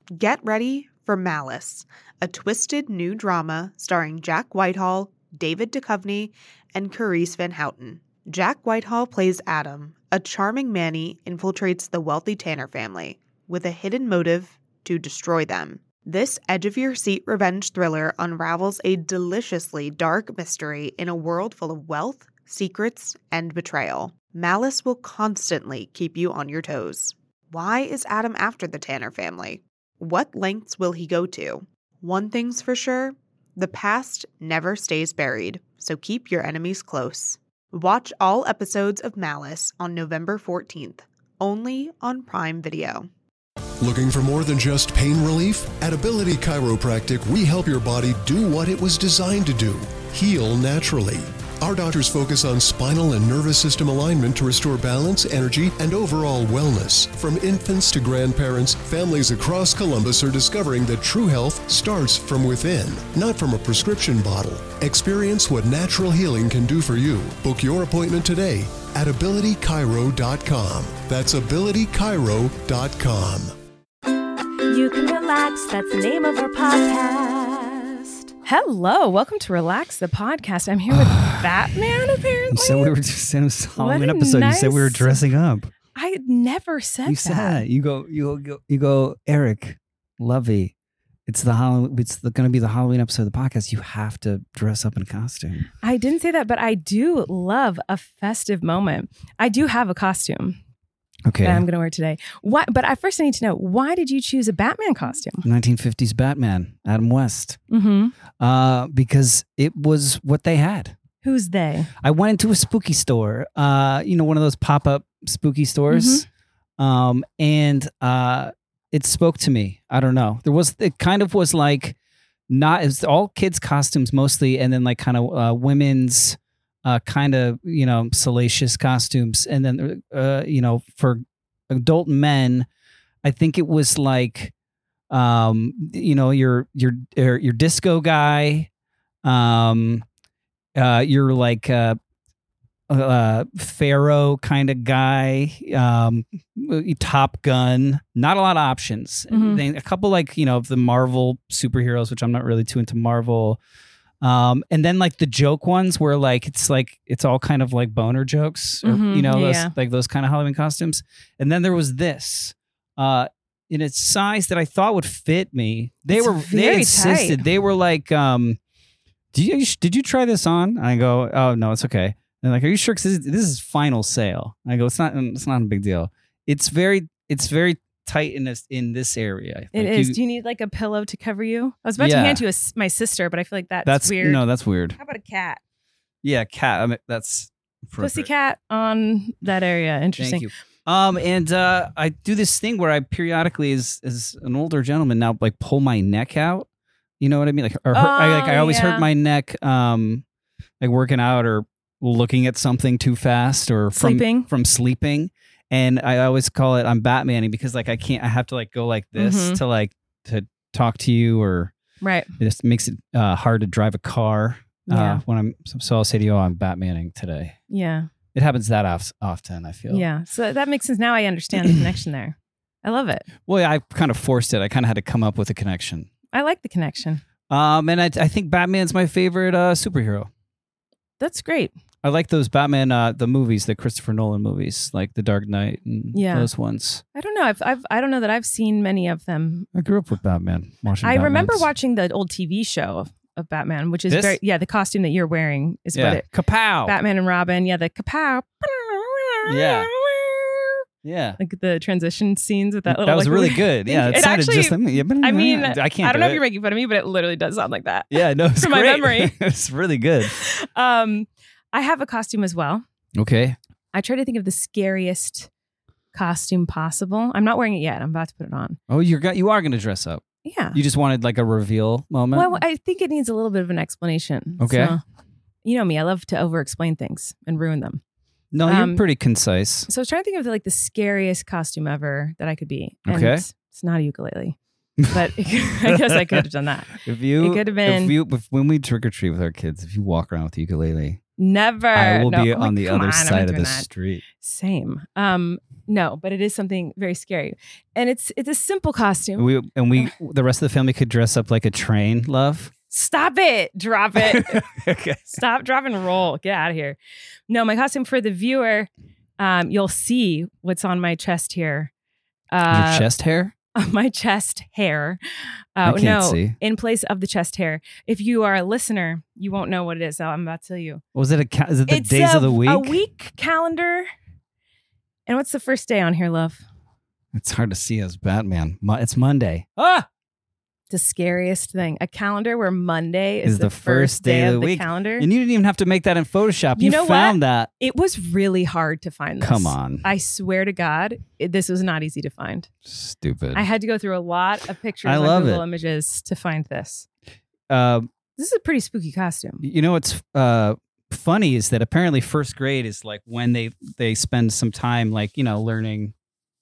Get ready for Malice, a twisted new drama starring Jack Whitehall, David Duchovny, and Carice Van Houten. Jack Whitehall plays Adam, a charming Manny infiltrates the wealthy Tanner family with a hidden motive to destroy them. This edge-of-your-seat revenge thriller unravels a deliciously dark mystery in a world full of wealth, secrets, and betrayal. Malice will constantly keep you on your toes. Why is Adam after the Tanner family? What lengths will he go to? One thing's for sure, the past never stays buried, so keep your enemies close. Watch all episodes of Malice on November 14th, only on Prime Video. Looking for more than just pain relief? At Ability Chiropractic, we help your body do what it was designed to do, heal naturally. Our doctors focus on spinal and nervous system alignment to restore balance, energy, and overall wellness. From infants to grandparents, families across Columbus are discovering that true health starts from within, not from a prescription bottle. Experience what natural healing can do for you. Book your appointment today at abilitychiro.com. That's abilitychiro.com. You can relax. That's the name of our podcast. Hello, welcome to Relax the Podcast. I'm here with Batman, apparently. You said we were just in a Halloween episode. You said we were dressing up. I never said You that. said that. You go, Eric, Lovey. It's the Halloween. It's going to be the Halloween episode of the podcast. You have to dress up in a costume. I didn't say that, but I do love a festive moment. I do have a costume. Okay. That I'm going to wear today. What? But I first need to know, why did you choose a Batman costume? 1950s Batman, Adam West. Mm-hmm. Because it was what they had. Who's they? I went into a spooky store, one of those pop-up spooky stores. Mm-hmm. And it spoke to me. I don't know. It kind of was like, it was all kids costumes mostly. And then like kind of women's, kind of, salacious costumes. And then, for adult men, I think it was like, your disco guy, you're like Pharaoh kind of guy, Top Gun, not a lot of options. Mm-hmm. Then a couple of the Marvel superheroes, which I'm not really too into Marvel. And then like the joke ones where it's all kind of like boner jokes, or, those kind of Halloween costumes. And then there was this, in its size that I thought would fit me. They insisted. Tight. They were like, did you try this on? I go, oh no, it's okay. And like, are you sure? Because this is final sale. I go, it's not a big deal. It's very tight in this area. It is. Do you need like a pillow to cover you? I was about to hand you my sister, but I feel like that's weird. No, that's weird. How about a cat? Yeah, cat. I mean, that's pussycat on that area. Interesting. Thank you. And I do this thing where I periodically, as an older gentleman now, like pull my neck out. You know what I mean? Like, I always hurt my neck, like working out or looking at something too fast or from sleeping. And I always call it I'm Batmaning because like I have to like go like this to talk to you, or right. It just makes it hard to drive a car so I'll say to you, I'm Batmaning today. Yeah. It happens that often, I feel. Yeah. So that makes sense. Now I understand the connection there. I love it. Well, yeah, I kind of forced it. I kind of had to come up with a connection. I like the connection. And I think Batman's my favorite superhero. That's great. I like those Batman, the movies, the Christopher Nolan movies, like The Dark Knight and those ones. I don't know. I don't know that I've seen many of them. I grew up with Batman. I remember watching the old TV show of Batman, which is the costume that you're wearing is what it. Kapow! Batman and Robin. Yeah, the kapow. Yeah. Yeah. Like the transition scenes with that little. That was really good. Yeah. It sounded actually, just. I mean, I can't. I don't know if you're making fun of me, but it literally does sound like that. Yeah. No, it's from great. my memory. It's really good. I have a costume as well. Okay. I try to think of the scariest costume possible. I'm not wearing it yet. I'm about to put it on. Oh, you are going to dress up. Yeah. You just wanted like a reveal moment? Well, I think it needs a little bit of an explanation. Okay. So, you know me. I love to over-explain things and ruin them. No, you're pretty concise. So I was trying to think of the scariest costume ever that I could be. And okay. It's not a ukulele. But I guess I could have done that. It could have been. When we trick or treat with our kids, if you walk around with a ukulele, never. I will be on the other side of the street. Same. No, but it is something very scary. And it's a simple costume. The rest of the family could dress up like a train, love. Stop it. Drop it. Okay. Stop, drop, and roll. Get out of here. No, my costume for the viewer, you'll see what's on my chest here. Your chest hair? My chest hair. I can't see. In place of the chest hair. If you are a listener, you won't know what it is. I'm about to tell you. Was it is it the days of the week? A week calendar. And what's the first day on here, love? It's hard to see as Batman. It's Monday. The scariest thing. A calendar where Monday is the first day of the week. Calendar. And you didn't even have to make that in Photoshop. You found that. It was really hard to find this. Come on. I swear to God, this was not easy to find. Stupid. I had to go through a lot of pictures on Google Images to find this. This is a pretty spooky costume. You know what's funny is that apparently first grade is like when they spend some time like, learning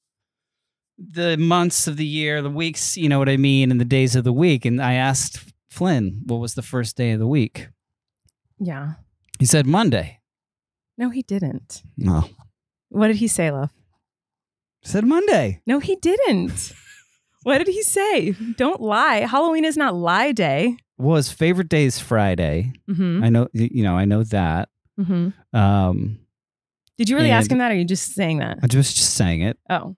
the months of the year, the weeks, you know what I mean, and the days of the week. And I asked Flynn, what was the first day of the week? Yeah. He said Monday. No, he didn't. No. What did he say, love? He said Monday. No, he didn't. What did he say? Don't lie. Halloween is not lie day. Well, his favorite day is Friday. Mm-hmm. I know, I know that. Mm-hmm. Did you really ask him that, or are you just saying that? I was just saying it. Oh.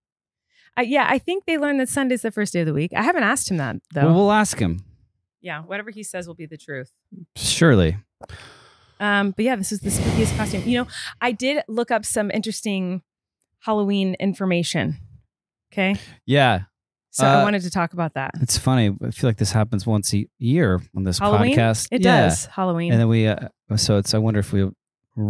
I think they learned that Sunday's the first day of the week. I haven't asked him that, though. Well, we'll ask him. Yeah, whatever he says will be the truth. Surely. But yeah, this is the spookiest costume. I did look up some interesting Halloween information. Okay? Yeah. So I wanted to talk about that. It's funny. I feel like this happens once a year on this Halloween? podcast. It does. Halloween. And then I wonder if we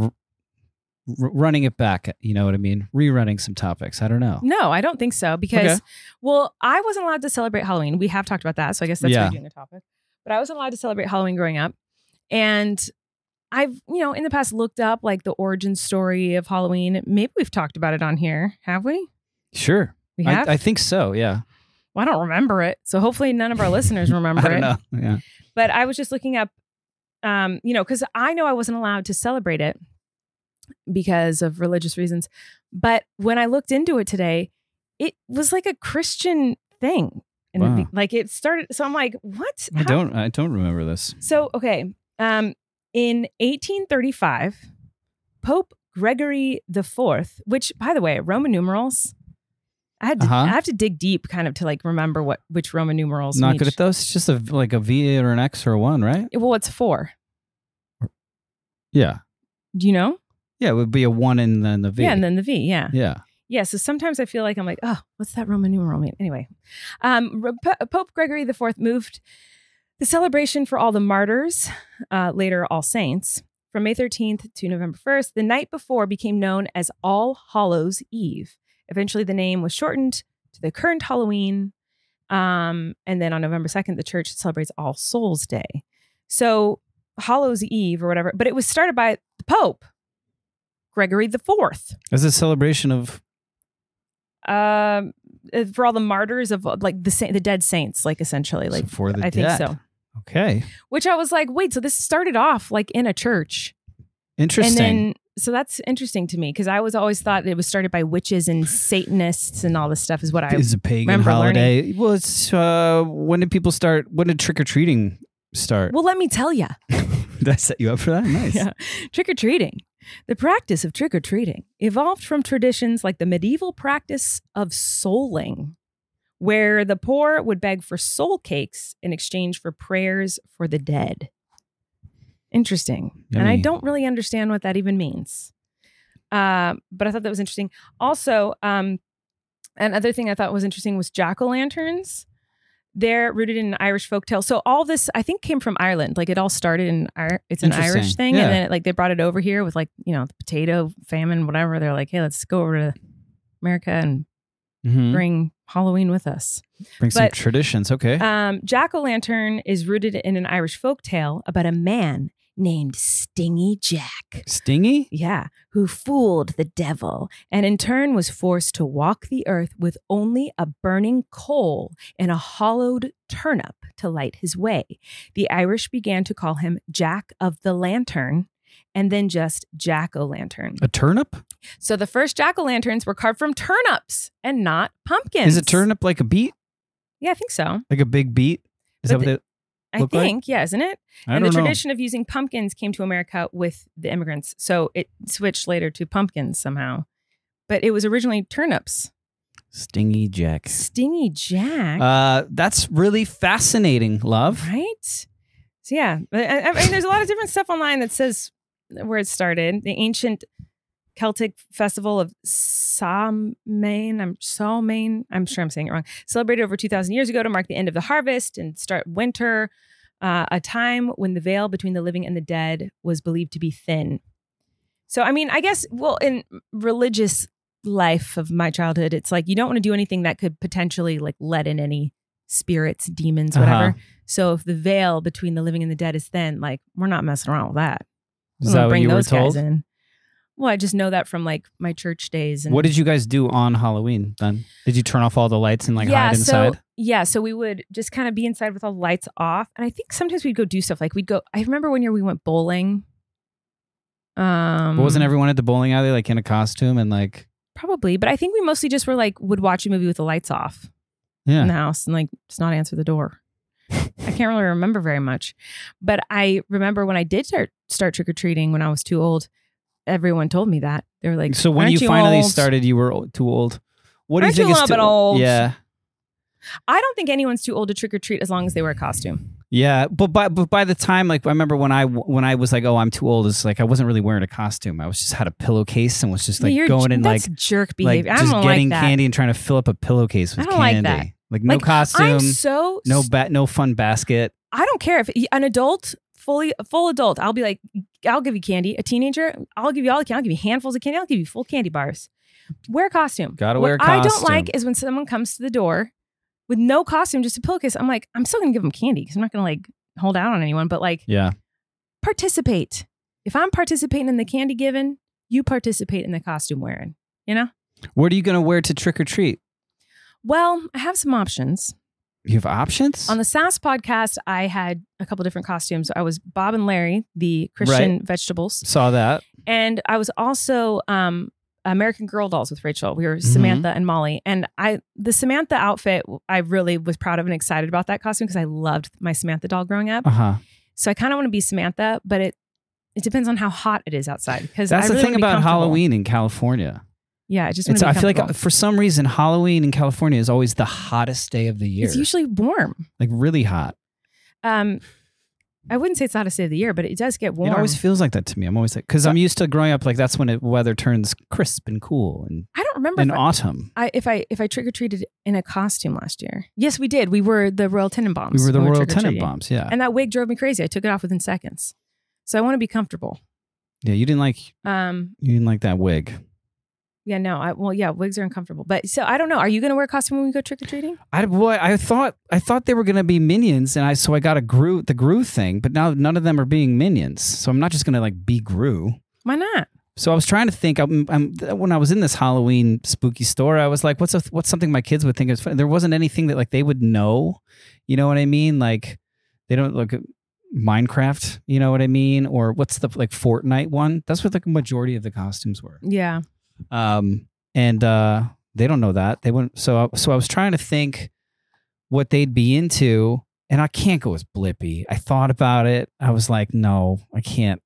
running it back, you know what I mean? Rerunning some topics. I don't know. No, I don't think so because, well, I wasn't allowed to celebrate Halloween. We have talked about that. So I guess that's redoing the topic. But I wasn't allowed to celebrate Halloween growing up. And I've, in the past looked up like the origin story of Halloween. Maybe we've talked about it on here. Have we? Sure. We have? I think so. Yeah. Well, I don't remember it. So hopefully none of our listeners remember I don't know. Yeah. But I was just looking up, because I know I wasn't allowed to celebrate it because of religious reasons. But when I looked into it today, it was like a Christian thing. And it started. So I'm like, what? I don't remember this. So, okay. In 1835, Pope Gregory IV, which, by the way, Roman numerals, I have to dig deep kind of to like remember which Roman numerals. Not good at those. It's just like a V or an X or a 1, right? Well, it's 4. Yeah. Do you know? Yeah, it would be a 1 and then the V. Yeah, and then the V. Yeah. Yeah. Yeah. So sometimes I feel like I'm like, oh, what's that Roman numeral mean? Anyway, Pope Gregory IV moved the celebration for all the martyrs, later All Saints, from May 13th to November 1st. The night before became known as All Hallows Eve. Eventually, the name was shortened to the current Halloween. And then on November 2nd, the church celebrates All Souls Day. So Hallows Eve or whatever, but it was started by the Pope, Gregory IV. As a celebration of? For all the martyrs of like the dead saints, like essentially, like for the I think so. Okay. Which I was like, wait, so this started off like in a church. Interesting. And then, so that's interesting to me because I always thought it was started by witches and Satanists and all this stuff is what I It's a pagan holiday. Learning. Well, it's when did people start? When did trick-or-treating start? Well, let me tell you. Did I set you up for that? Nice. Yeah. Trick-or-treating. The practice of trick-or-treating evolved from traditions like the medieval practice of souling, where the poor would beg for soul cakes in exchange for prayers for the dead. Interesting. Yummy. And I don't really understand what that even means. But I thought that was interesting. Also, another thing I thought was interesting was jack-o'-lanterns. They're rooted in an Irish folktale. So all this, I think, came from Ireland. Like it all started in it's an Irish thing. Yeah. And then they brought it over here with the potato famine, whatever. They're like, hey, let's go over to America and bring Halloween with us. Bring some traditions. Okay. Jack-o'-lantern is rooted in an Irish folktale about a man named Stingy Jack. Stingy? Yeah, who fooled the devil and in turn was forced to walk the earth with only a burning coal and a hollowed turnip to light his way. The Irish began to call him Jack of the Lantern, and then just jack-o'-lantern. A turnip? So the first jack-o'-lanterns were carved from turnips and not pumpkins. Is a turnip like a beet? Yeah, I think so. Like a big beet? Is that what it I look think, yeah, isn't it? I And don't the know. tradition of using pumpkins came to America with the immigrants. So it switched later to pumpkins somehow. But it was originally turnips. Stingy Jack. Stingy Jack. That's really fascinating, love. Right? So yeah, I mean, there's a lot of different stuff online that says where it started. The ancient Celtic festival of Samhain, I'm sure I'm saying it wrong, celebrated over 2,000 years ago to mark the end of the harvest and start winter, a time when the veil between the living and the dead was believed to be thin. So, I mean, I guess, well, in religious life of my childhood, it's like you don't want to do anything that could potentially like let in any spirits, demons, whatever. So if the veil between the living and the dead is thin, like we're not messing around with that. Is that what you were told? In. Well, I just know that from like my church days. And What did you guys do on Halloween then? Did you turn off all the lights and like hide inside? So we would just kind of be inside with all the lights off. And I think sometimes we'd go do stuff. Like I remember one year we went bowling. But wasn't everyone at the bowling alley like in a costume and like? Probably, but I think we mostly just were like, would watch a movie with the lights off in the house and like just not answer the door. I can't really remember very much. But I remember when I did start trick-or-treating when I was too old, everyone told me that. They were like, so when you finally started, you were too old. What do you think is too old? Yeah. I don't think anyone's too old to trick-or-treat as long as they wear a costume. Yeah, but by the time, like I remember when I was like, oh, I'm too old. It's like I wasn't really wearing a costume. I was just had a pillowcase and was just like going in like jerk behavior. Like, I just don't getting like that. candy and trying to fill up a pillowcase with I don't candy. like that. Like no costume, no fun basket. I don't care if an adult, full adult. I'll be like, I'll give you candy. A teenager, I'll give you all the candy. I'll give you handfuls of candy. I'll give you full candy bars. Wear a costume. Gotta wear a costume. What I don't like is when someone comes to the door with no costume, just a pillowcase. I'm like, I'm still gonna give them candy because I'm not gonna like hold out on anyone, but like, participate. If I'm participating in the candy giving, you participate in the costume wearing, you know? What are you going to wear to trick or treat? Well, I have some options. You have options? On the SAS podcast, I had a couple different costumes. I was Bob and Larry, the Christian vegetables. Saw that. And I was also American Girl Dolls with Rachel. We were Samantha and Molly. And the Samantha outfit, I really was proud of and excited about that costume because I loved my Samantha doll growing up. So I kind of want to be Samantha, but it depends on how hot it is outside. Because that's the thing about Halloween in California. Yeah, I just I feel like for some reason Halloween in California is always the hottest day of the year. It's usually warm, like really hot. I wouldn't say it's the hottest day of the year, but it does get warm. It always feels like that to me. I'm always like, because I'm used to growing up like that's when weather turns crisp and cool. And I don't remember in autumn. If I trick or treated in a costume last year. Yes, we did. We were the Royal Tenenbaums. We were the Royal Tenenbaums. Yeah, and that wig drove me crazy. I took it off within seconds. So I want to be comfortable. Yeah, you didn't like that wig. Yeah, no. Wigs are uncomfortable. But so I don't know. Are you going to wear a costume when we go trick or treating? I thought they were going to be minions, and I got the Gru thing. But now none of them are being minions, so I'm not just going to like be Gru. Why not? So I was trying to think. When I was in this Halloween spooky store, I was like, "What's something my kids would think is funny?" There wasn't anything that like they would know. You know what I mean? Like they don't look at Minecraft. You know what I mean? Or what's the like Fortnite one? That's what the majority of the costumes were. Yeah. And they don't know that. They wouldn't. So I was trying to think what they'd be into, and I can't go as Blippi. I thought about it. I was like, no, I can't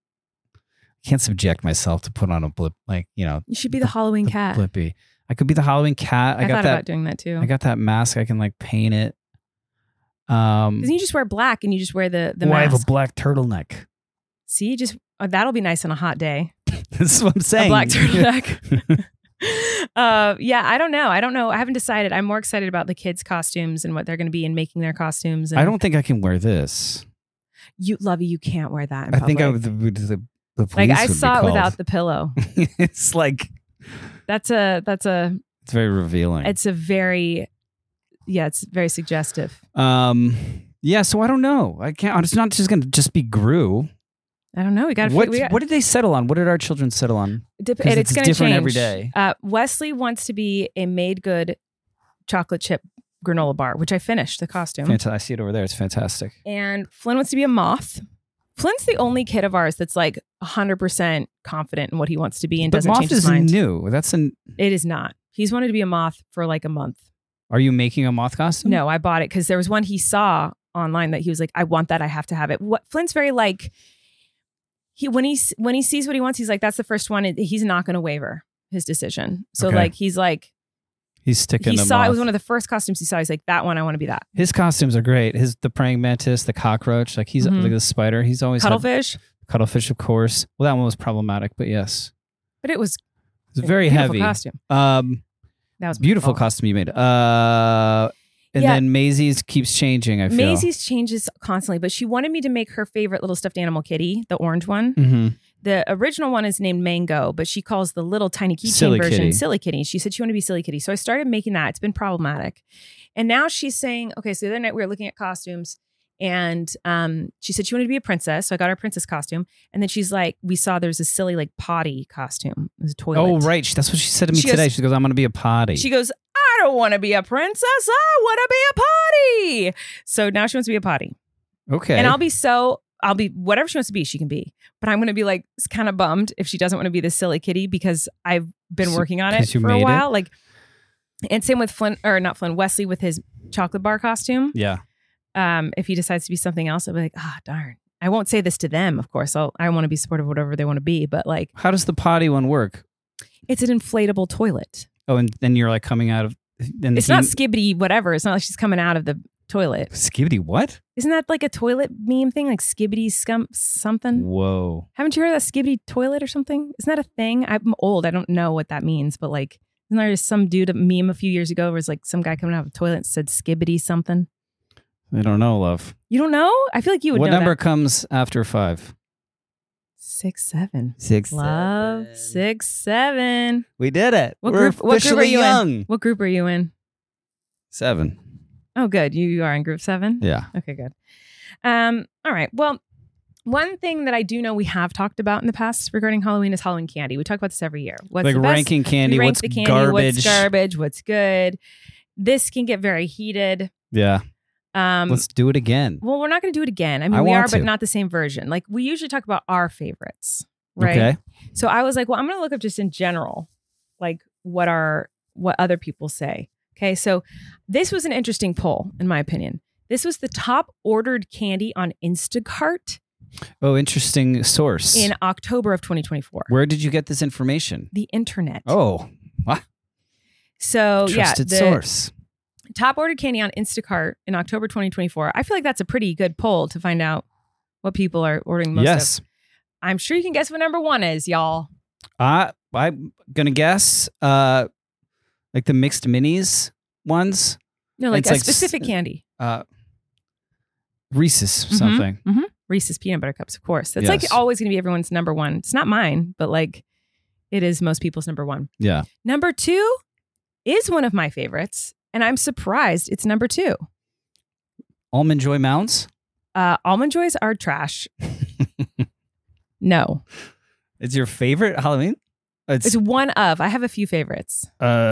subject myself to put on a blip. Like, you know, you should be the Halloween cat. Blippi. I could be the Halloween cat. I thought about doing that too. I got that mask. I can like paint it. Because you just wear black and you just wear the mask. I have a black turtleneck. See, that'll be nice on a hot day. That's what I'm saying. A black turtleneck. Yeah, I don't know. I haven't decided. I'm more excited about the kids' costumes and what they're going to be and making their costumes. And I don't think I can wear this. You can't wear that in I public. think the police like I would saw be it without the pillow. It's like it's very revealing. It's very suggestive. Yeah, so I don't know. I can't. It's not just going to just be Gru. I don't know. We got what did they settle on? What did our children settle on? It's going to different change every day. Wesley wants to be a made good chocolate chip granola bar, which I finished the costume. Fantastic. I see it over there. It's fantastic. And Flynn wants to be a moth. Flint's the only kid of ours that's like 100% confident in what he wants to be and But doesn't moth change his is mind. new. It is not. He's wanted to be a moth for like a month. Are you making a moth costume? No, I bought it because there was one he saw online that he was like, I want that. I have to have it. What Flint's very like, when he sees what he wants, he's like, that's the first one. He's not going to waver his decision. So Okay. like, he's sticking he to saw, moth. it was one of the first costumes he saw. He's like, that one, I want to be that. His costumes are great. The praying mantis, the cockroach, like he's Mhm. like the spider. He's always had Cuttlefish. cuttlefish, of course. Well, that one was problematic, but yes, But it was it's very beautiful heavy. costume. That was Beautiful oh. costume you made. And Yeah. then Maisie's keeps changing. I feel Maisie's changes constantly, but she wanted me to make her favorite little stuffed animal kitty, the orange one. Mm-hmm. The original one is named Mango, but she calls the little tiny keychain Silly version Kitty. Silly Kitty. She said she wanted to be Silly Kitty. So I started making that. It's been problematic. And now she's saying, okay, so the other night we were looking at costumes and she said she wanted to be a princess. So I got her princess costume. And then she's like, we saw there's a silly like potty costume. It was a toilet. Oh, right. That's what she said to me She goes- today. She goes, I'm going to be a potty. She goes, I don't want to be a princess. I want to be a potty. So now she wants to be a potty. okay. And I'll be whatever she wants to be, she can be. But I'm going to be like kind of bummed if she doesn't want to be the silly kitty because I've been So- working on it 'cause you for a made it? while. Like, and same with Wesley with his chocolate bar costume. Yeah. If he decides to be something else, I'll be like, darn. I won't say this to them, of course. I want to be supportive of whatever they want to be, but like, How does the potty one work? it's an inflatable toilet. Oh, and then you're like coming out of. And It's not skibbity whatever. It's not like she's coming out of the toilet. Skibbity what? Isn't that like a toilet meme thing? Like skibbity something? Whoa. Haven't you heard of that skibbity toilet or something? Isn't that a thing? I'm old. I don't know what that means, but like, isn't there some dude a meme a few years ago where it's like some guy coming out of a toilet and said skibbity something? I don't know, love. You don't know? I feel like you would What know number that. comes after 5? 6, 7. 6. Love 6, 7. We did it. What We're group are officially you young. in? What group are you in? 7. Oh, good. You are in group 7? Yeah. Okay, good. All right. Well, one thing that I do know we have talked about in the past regarding Halloween is Halloween candy. We talk about this every year. What's Like the best? ranking candy, We rank what's the candy, garbage. what's garbage, what's good. This can get very heated. Yeah. Let's do it again. Well, we're not going to do it again. I mean, I we are, want but to. not the same version. Like we usually talk about our favorites, right? Okay. So I was like, well, I'm going to look up just in general, like what other people say. Okay. So this was an interesting poll, in my opinion. This was the top ordered candy on Instacart Oh, interesting source. in October of 2024. Where did you get this information? The internet. Oh, So trusted the source. top ordered candy on Instacart in October 2024. I feel like that's a pretty good poll to find out what people are ordering most Yes. of. I'm sure you can guess what number 1 is, y'all. I'm gonna guess like the mixed minis ones. No, like It's a like specific candy. Reese's something. Mm-hmm. Reese's peanut butter cups, of course. That's Yes. like always going to be everyone's number 1. It's not mine, but like it is most people's number 1. Yeah. Number 2 is one of my favorites, and I'm surprised it's number 2. Almond Joy Mounds. Almond Joys are trash. No, It's your favorite Halloween? it's one of. I have a few favorites.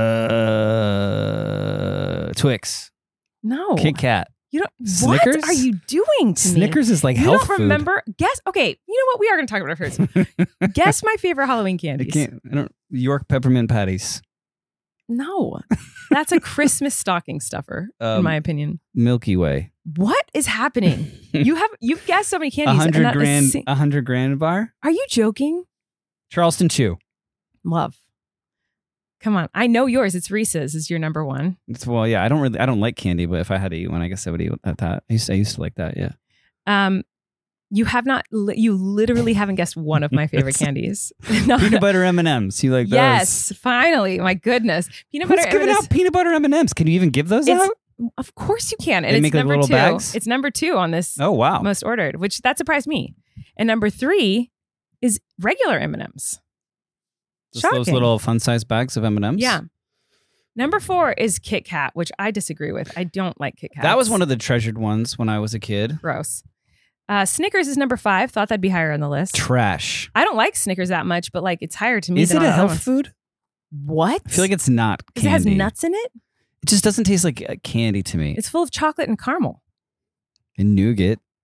Twix. No, Kit Kat. you don't. Snickers? What are you doing to me? Snickers is like You health don't remember? Guess. Okay, you know what? We are going to talk about it first. Guess my favorite Halloween I candies. can't. I don't. York peppermint patties. No, that's a Christmas stocking stuffer, in my opinion. Milky Way. What is happening? You've guessed so many candies. and 100 not a grand. sing- 100 grand bar. Are you joking? Charleston Chew. Love. Come on. I know yours. It's Reese's is your number 1. Well, yeah. I don't like candy, but if I had to eat one, I guess I would eat that. I used to like that. Yeah. You have not. You literally haven't guessed one of my favorite candies. No. Peanut butter M&Ms. You like those? Yes, finally. My goodness. Peanut Who's butter giving M&Ms. out peanut butter M&Ms? Can you even give those It's- out? Of course you can. And They it's make, like, number little 2. bags? It's number 2 on this Oh wow. most ordered, which that surprised me. And number 3 is regular M&Ms. Just those Shocking. little fun-sized bags of M&Ms. Yeah. Number 4 is Kit Kat, which I disagree with. I don't like Kit Kat. That was one of the treasured ones when I was a kid. gross. Snickers is number 5. Thought that'd be higher on the list. Trash. I don't like Snickers that much, but like it's higher to me. Is than it a all the other health ones. food? What? I feel like it's not Because candy. it has nuts in it. It just doesn't taste like candy to me. It's full of chocolate and caramel. And nougat.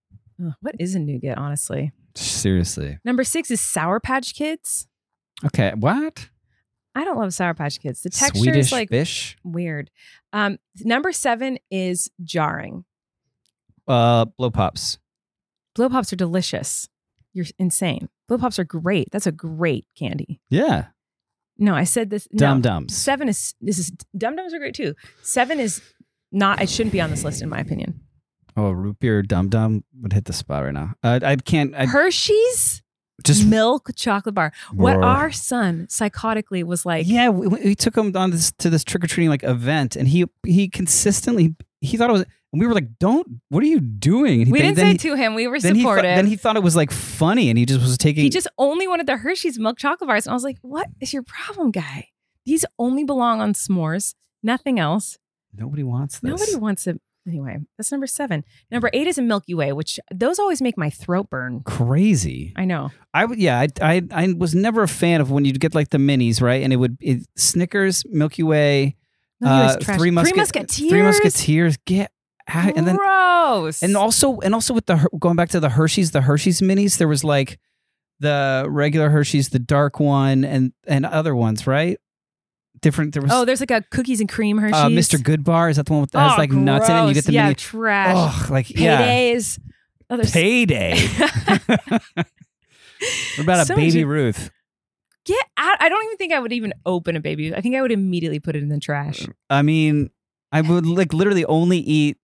Ugh, what is a nougat, honestly? Seriously. Number 6 is Sour Patch Kids. Okay. What? I don't love Sour Patch Kids. The texture Swedish is like fish. weird. Number 7 is jarring. Blow pops. Blow pops are delicious. You're insane. Blow pops are great. That's a great candy. Yeah. No, I said this. Dum Dums. 7 is Dum Dums are great too. 7 is not. It shouldn't be on this list in my opinion. Oh, root beer Dum Dum would hit the spot right now. I can't. Hershey's Just milk chocolate bar. What Whoa. our son psychotically was like. Yeah, we took him on to this trick or treating like event, and he consistently he thought it was. And we were like, "Don't! What are you doing?" And We didn't say to him. We were supportive. Then he thought it was like funny, and he just was taking. He just only wanted the Hershey's milk chocolate bars, and I was like, "What is your problem, guy? These only belong on s'mores. Nothing else. Nobody wants this. Nobody wants it." Anyway, that's number 7. Number 8 is a Milky Way, which those always make my throat burn. Crazy. I know. I was never a fan of when you'd get like the minis, right? And Snickers, Milky Way, Milky Way's trash. Three Musketeers. Get out. And then Gross. and also with going back to the Hershey's minis, there was like the regular Hershey's, the dark one, and other ones, right? Different. There was there's like a cookies and cream Hershey's. Mr. Goodbar. Is that the one that has like nuts in it? And you get the mini. Trash. Oh, like Paydays. Oh, there's Payday. What about So a Baby much- Ruth? Get out. I don't even think I would even open a Baby. I think I would immediately put it in the trash. I mean, I would like literally only eat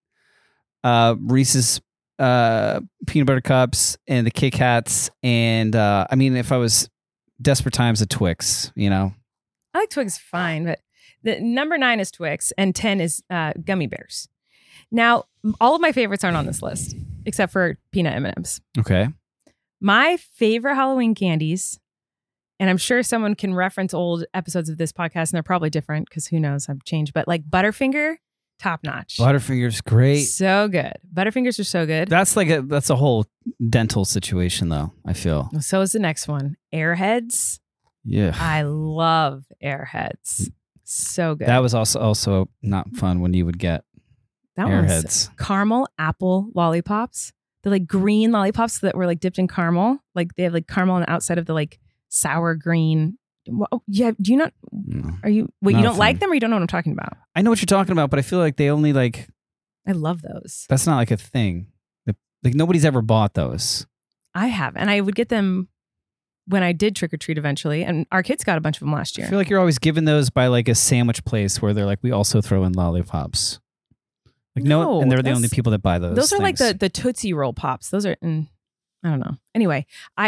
Reese's peanut butter cups and the Kit Kats, and I mean, if I was desperate times, a Twix, you know. I like Twix fine, but the number 9 is Twix and 10 is gummy bears. Now, all of my favorites aren't on this list except for peanut M&Ms. Okay. My favorite Halloween candies, and I'm sure someone can reference old episodes of this podcast, and they're probably different because who knows, I've changed. But like Butterfinger, top notch. Butterfinger's great. So good. Butterfingers are so good. That's a whole dental situation, though. I feel. So is the next one. Airheads. Yeah. I love Airheads. So good. That was also not fun when you would get That one's Airheads. caramel apple lollipops. The like green lollipops that were like dipped in caramel. Like they have like caramel on the outside of the like sour green. Yeah. Do you not? No. Are you? Wait, Not you a don't like fan. them, or you don't know what I'm talking about? I know what you're talking about, but I feel like they only like I love those. that's not like a thing. Like nobody's ever bought those. I have, and I would get them when I did trick or treat eventually, and our kids got a bunch of them last I year. feel like you're always given those by like a sandwich place where they're like, we also throw in lollipops. Like No, and they're the that's- only people that buy those. Those are like things. the Tootsie Roll pops. Those are, I don't know. Anyway,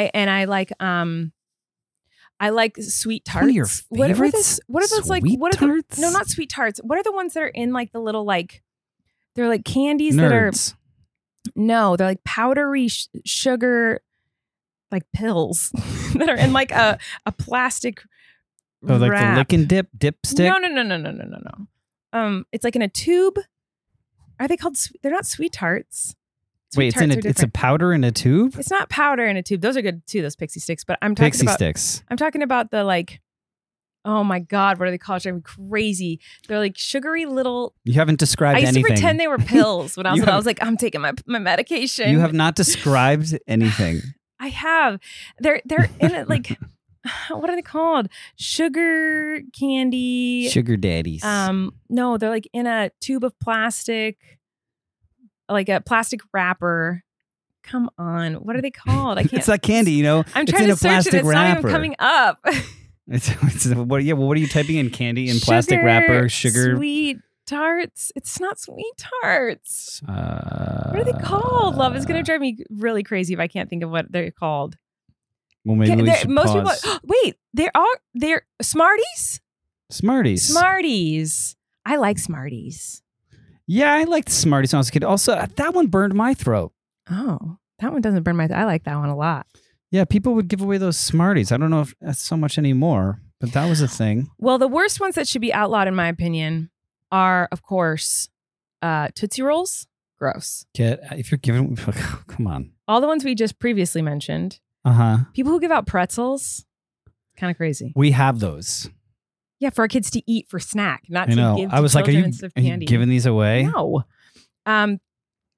I like sweet tarts. One of your favorites? What are those like? Sweet What are tarts? no, not sweet tarts. What are the ones that are in like the little like? They're like candies that are Nerds. no, they're like powdery sugar, like pills that are in like a plastic. Oh, like wrap. the lick and dipstick. No. It's like in a tube. Are they called? They're not sweet tarts. Wait, Sweet tarts are it's a different. powder in a tube. It's not powder in a tube. Those are good too. Those pixie sticks. But I'm talking Pixie about. sticks. I'm talking about the like. Oh my God! What are they called? I'm crazy. They're like sugary little. You haven't described I used anything. to pretend they were pills when I was You little. I have- was like, I'm taking my medication. You have not described anything. I have. They're in it like. What are they called? Sugar candy. Sugar daddies. No, they're like in a tube of plastic, like a plastic wrapper. Come on, what are they called? I can't. It's like candy, you know. I'm It's trying in to a search it. plastic It's not even wrapper. coming up. What are you typing in? Candy in plastic wrapper, sugar. Sweet tarts. It's not sweet tarts. What are they Uh, called? Love is gonna drive me really crazy if I can't think of what they're called. Well, maybe we should Most pause. people. Wait, they're Smarties. Smarties. Smarties. I like Smarties. Yeah, I liked Smarties when I was a kid. Also, that one burned my throat. Oh, that one doesn't burn my. I like that one a lot. Yeah, people would give away those Smarties. I don't know if that's so much anymore, but that was a thing. Well, the worst ones that should be outlawed, in my opinion, are of course Tootsie Rolls. Gross. If you're giving, come on. All the ones we just previously mentioned. People who give out pretzels, kind of crazy. We have those. Yeah, for our kids to eat for snack, not I to know. give. I to was like, are children you instead of candy. giving these away? No.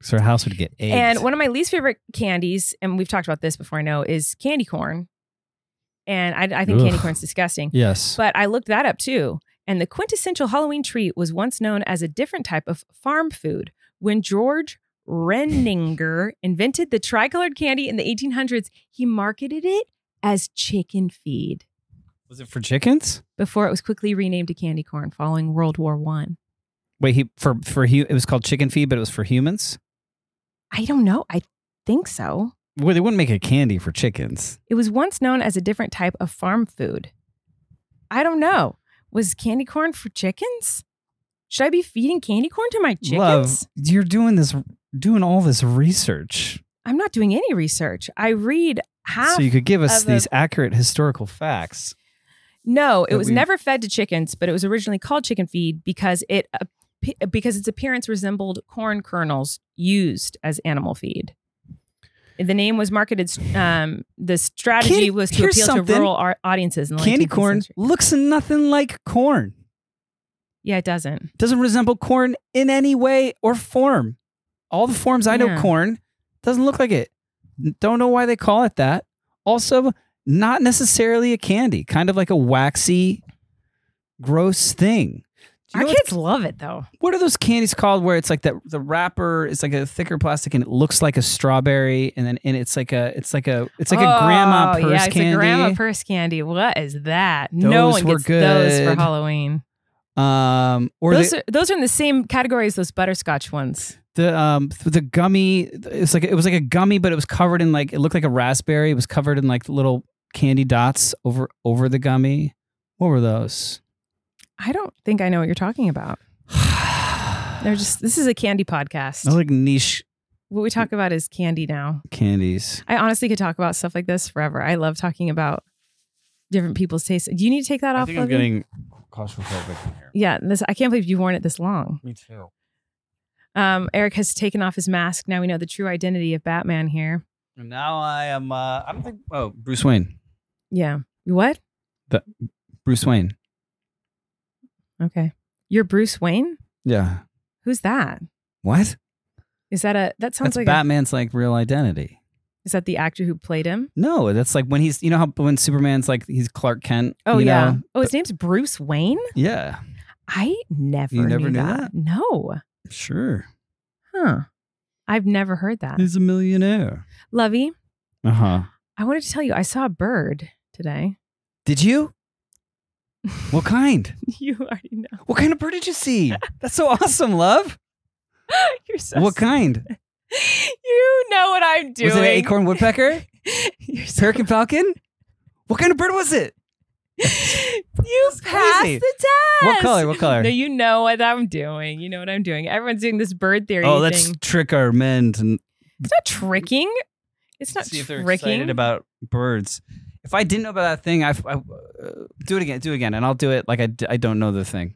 So her house would get eggs. And one of my least favorite candies, and we've talked about this before, I know, is candy corn. And I think candy corn's disgusting. Yes. But I looked that up too. And the quintessential Halloween treat was once known as a different type of farm food. When George Renninger invented the tricolored candy in the 1800s, he marketed it as chicken feed. Was it for chickens? Before it was quickly renamed to candy corn following World War I. Wait, it was called chicken feed, but it was for humans? I don't know. I think so. Well, they wouldn't make a candy for chickens. It was once known as a different type of farm food. I don't know. Was candy corn for chickens? Should I be feeding candy corn to my chickens? Love, you're doing all this research. I'm not doing any research. I read half. So you could give us these accurate historical facts. No, it was never fed to chickens, but it was originally called chicken feed because its appearance resembled corn kernels used as animal feed. The name was marketed. The strategy was to appeal to rural audiences. In the candy 19th corn century. looks nothing like corn. Yeah, it doesn't. Doesn't resemble corn in any way or form. All the forms I know corn doesn't look like it. Don't know why they call it that. Also, not necessarily a candy. Kind of like a waxy, gross thing. Our kids love it though. What are those candies called where it's like the wrapper is like a thicker plastic and it looks like a strawberry and it's like a grandma purse candy. Yeah, it's a grandma purse candy. What is that? No one gets those for Halloween. Those are in the same category as those butterscotch ones. The gummy, it was like a gummy, but it was covered in it looked like a raspberry. It was covered in like little candy dots over the gummy. What were those? I don't think I know what you're talking about. This is a candy podcast. Those like niche. What we talk about is candy now. Candies. I honestly could talk about stuff like this forever. I love talking about different people's tastes. Do you need to take that off? I think I'm getting claustrophobic here. Yeah, I can't believe you've worn it this long. Me too. Eric has taken off his mask. Now we know the true identity of Batman here. And now I am. I don't think. Oh, Bruce Wayne. Yeah. What? Bruce Wayne. Okay. You're Bruce Wayne? Yeah. Who's that? What? Is that that sounds that's like Batman's like real identity. Is that the actor who played him? No, that's like when he's, how when Superman's like, he's Clark Kent. Oh, yeah. Oh, his name's Bruce Wayne? Yeah. I never knew that. No. Sure. Huh. I've never heard that. He's a millionaire. Lovey. Uh-huh. I wanted to tell you, I saw a bird today. Did you? What kind? You already know. What kind of bird did you see? That's so awesome, love. You're so What kind? You know what I'm doing. Was it an acorn woodpecker? American falcon? What kind of bird was it? You passed the test. What color? What color? No, you know what I'm doing. You know what I'm doing. Everyone's doing this bird theory Oh, thing. let's trick our men to... It's not tricking. It's not see if tricking. they're excited about birds. If I didn't know about that thing, I do it again, and I'll do it like I don't know the thing.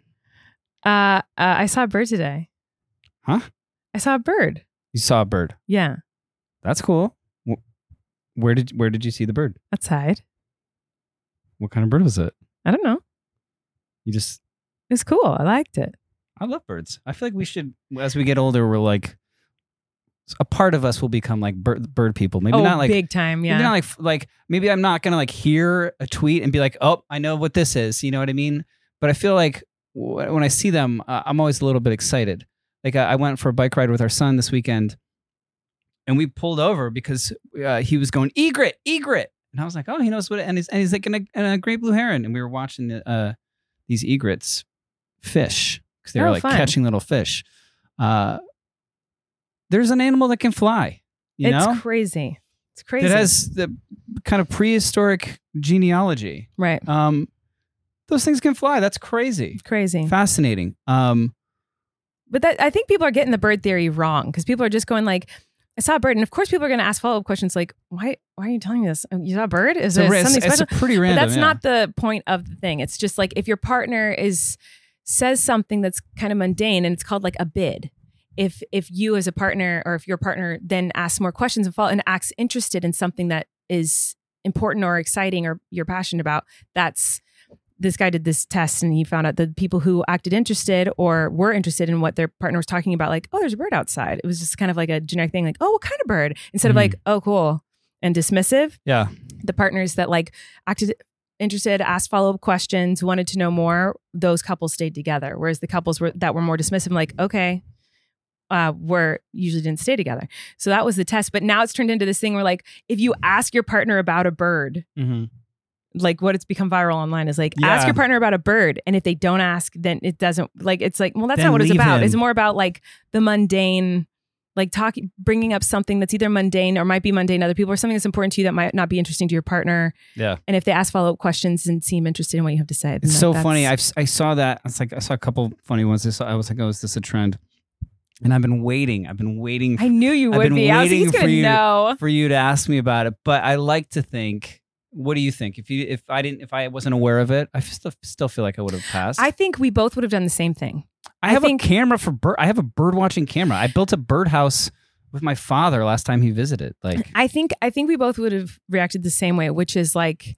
I saw a bird today. Huh? I saw a bird. You saw a bird? Yeah. That's cool. Where did you see the bird? Outside. What kind of bird was it? I don't know. It was cool. I liked it. I love birds. I feel like we should, as we get older, we're like, a part of us will become like bird people. Maybe not like big time. Yeah. Maybe not like maybe I'm not gonna like hear a tweet and be like, oh, I know what this is. You know what I mean? But I feel like when I see them, I'm always a little bit excited. Like I went for a bike ride with our son this weekend, and we pulled over because he was going egret, and I was like, oh, he knows what. And he's like a great blue heron, and we were watching these egrets fish because they were like catching little fish. There's an animal that can fly. You know? It's crazy. It's crazy. It has the kind of prehistoric genealogy. Right. Those things can fly. That's crazy. Crazy. Fascinating. But I think people are getting the bird theory wrong because people are just going like, I saw a bird. And of course, people are going to ask follow-up questions like, why are you telling me this? You saw a bird? Is it something special? It's pretty random. But that's not the point of the thing. It's just like if your partner says something that's kind of mundane and it's called like a bid. If you as a partner or if your partner then asks more questions and acts interested in something that is important or exciting or you're passionate about, that's this guy did this test and he found out that people who acted interested or were interested in what their partner was talking about, like, oh, there's a bird outside. It was just kind of like a generic thing, like, oh, what kind of bird? Instead of like, oh, cool, and dismissive. Yeah. The partners that like acted interested, asked follow-up questions, wanted to know more, those couples stayed together. Whereas the couples that were more dismissive, like, okay, were usually didn't stay together. So that was the test. But now it's turned into this thing where like, if you ask your partner about a bird, like what it's become viral online is like, ask your partner about a bird. And if they don't ask, then it doesn't, like, it's like, well, that's not what it's about. It's more about like the mundane, like bringing up something that's either mundane or might be mundane to other people, or something that's important to you that might not be interesting to your partner. Yeah. And if they ask follow-up questions and seem interested in what you have to say. It's so funny. I saw that. It's like, I saw a couple funny ones. I was like, oh, is this a trend? And I've been waiting. I knew you would be. I was like, he's going to know. For you to ask me about it. But I like to think, what do you think? If I wasn't aware of it, I still feel like I would have passed. I think we both would have done the same thing. I have a camera for bird. I have a bird watching camera. I built a birdhouse with my father last time he visited. Like, I think we both would have reacted the same way, which is like,